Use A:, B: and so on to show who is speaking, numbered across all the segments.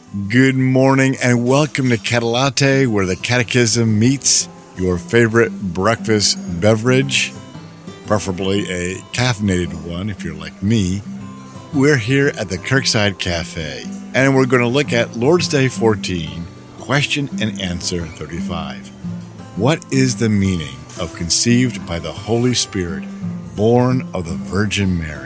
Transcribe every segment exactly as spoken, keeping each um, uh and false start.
A: Good morning and welcome to Catalate, where the Catechism meets your favorite breakfast beverage, preferably a caffeinated one if you're like me. We're here at the Kirkside Cafe, and we're going to look at Lord's Day fourteen, question and answer thirty-five. What is the meaning of conceived by the Holy Spirit, born of the Virgin Mary?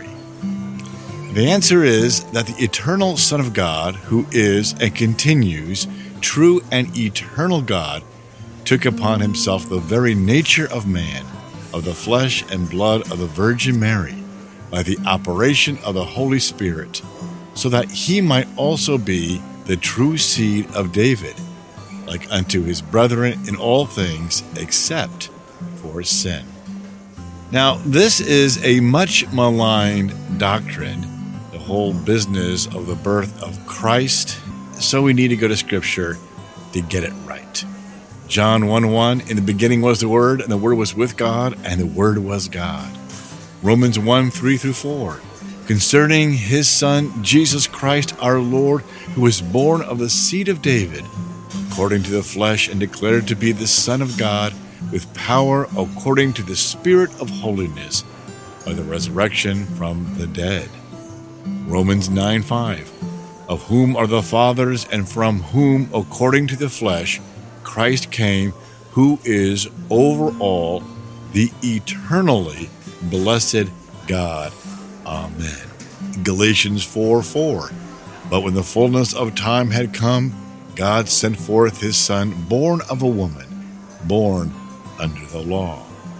A: The answer is that the eternal Son of God, who is and continues true and eternal God, took upon himself the very nature of man, of the flesh and blood of the Virgin Mary, by the operation of the Holy Spirit, so that he might also be the true seed of David, like unto his brethren in all things except for sin. Now, this is a much maligned doctrine, the whole business of the birth of Christ, so we need to go to Scripture to get it right. John one one, in the beginning was the Word, and the Word was with God, and the Word was God. Romans one three through four, concerning his Son, Jesus Christ our Lord, who was born of the seed of David, according to the flesh, and declared to be the Son of God, with power according to the Spirit of holiness, by the resurrection from the dead. Romans nine five, of whom are the fathers, and from whom, according to the flesh, Christ came, who is over all, the eternally blessed God. Amen. Galatians four four, but when the fullness of time had come, God sent forth his Son, born of a woman, born under the law.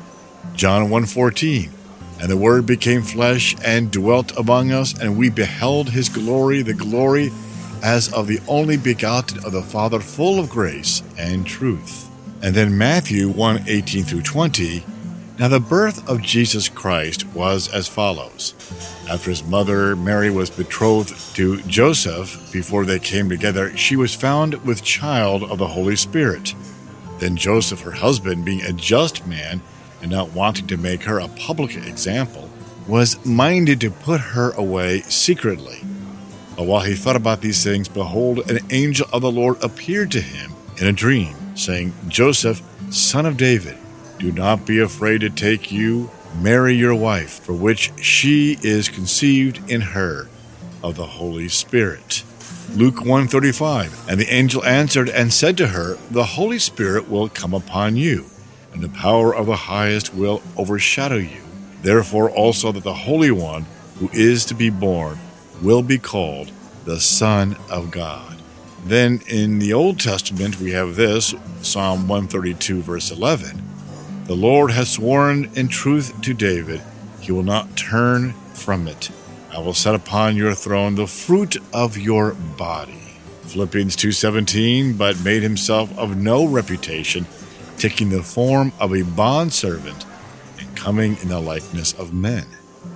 A: John one fourteen, and the Word became flesh and dwelt among us, and we beheld his glory, the glory as of the only begotten of the Father, full of grace and truth. And then Matthew one eighteen through twenty, now the birth of Jesus Christ was as follows. After his mother Mary was betrothed to Joseph, before they came together, she was found with child of the Holy Spirit. Then Joseph, her husband, being a just man, and not wanting to make her a public example, was minded to put her away secretly. But while he thought about these things, behold, an angel of the Lord appeared to him in a dream, saying, Joseph, son of David, do not be afraid to take you Mary your wife, for which she is conceived in her of the Holy Spirit. Luke one thirty-five, and the angel answered and said to her, the Holy Spirit will come upon you, and the power of the highest will overshadow you. Therefore also that the Holy One who is to be born will be called the Son of God. Then in the Old Testament we have this, Psalm one thirty-two verse eleven, the Lord has sworn in truth to David, he will not turn from it. I will set upon your throne the fruit of your body. Philippians two seventeen, but made himself of no reputation, taking the form of a bondservant and coming in the likeness of men.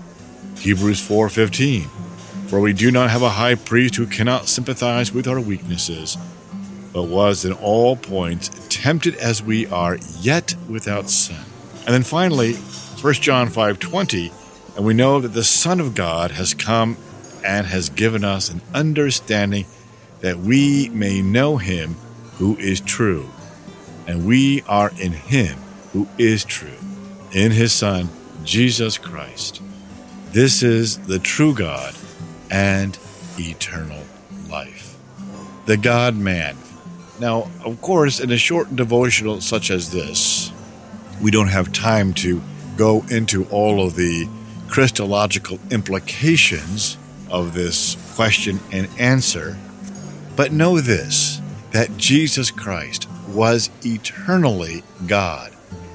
A: Hebrews four fifteen, for we do not have a high priest who cannot sympathize with our weaknesses, but was in all points tempted as we are, yet without sin. And then finally, First John five twenty, and we know that the Son of God has come and has given us an understanding that we may know him who is true, and we are in him who is true, in his Son, Jesus Christ. This is the true God and eternal life. The God-man. Now, of course, in a short devotional such as this, we don't have time to go into all of the Christological implications of this question and answer, but know this, that Jesus Christ was eternally God,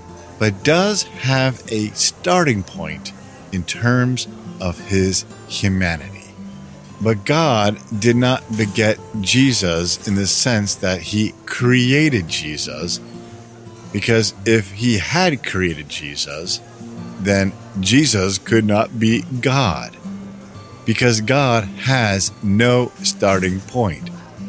A: but does have a starting point in terms of his humanity. But God did not beget Jesus in the sense that he created Jesus, because if he had created Jesus, then Jesus could not be God, because God has no starting point.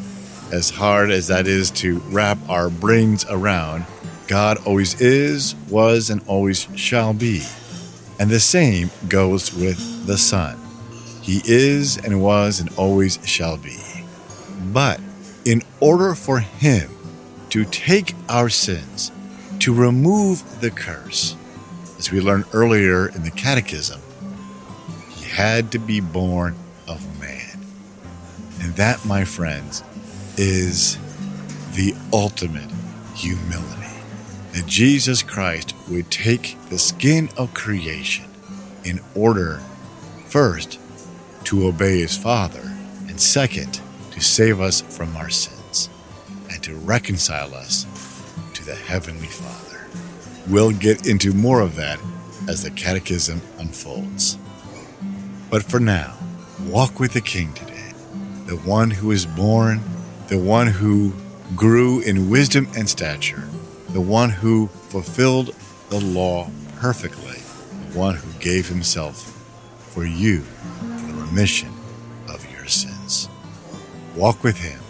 A: As hard as that is to wrap our brains around, God always is, was, and always shall be. And the same goes with the Son. He is and was and always shall be. But in order for him to take our sins, to remove the curse. As we learned earlier in the Catechism, he had to be born of man. And that, my friends, is the ultimate humility. That Jesus Christ would take the skin of creation in order, first, to obey his Father, and second, to save us from our sins, and to reconcile us to the Heavenly Father. We'll get into more of that as the Catechism unfolds. But for now, walk with the King today, the one who was born, the one who grew in wisdom and stature, the one who fulfilled the law perfectly, the one who gave himself for you for the remission of your sins. Walk with him